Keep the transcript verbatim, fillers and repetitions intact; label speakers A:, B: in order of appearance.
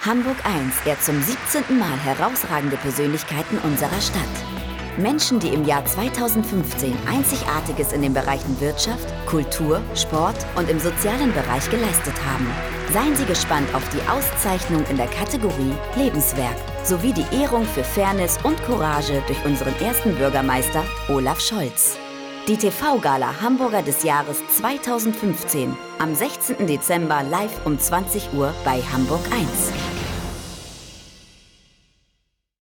A: Hamburg eins ehrt zum siebzehnten Mal herausragende Persönlichkeiten unserer Stadt. Menschen, die im Jahr zweitausendfünfzehn Einzigartiges in den Bereichen Wirtschaft, Kultur, Sport und im sozialen Bereich geleistet haben. Seien Sie gespannt auf die Auszeichnung in der Kategorie Lebenswerk sowie die Ehrung für Fairness und Courage durch unseren ersten Bürgermeister Olaf Scholz. Die T V-Gala Hamburger des Jahres zweitausendfünfzehn am sechzehnten Dezember live um zwanzig Uhr bei Hamburg eins.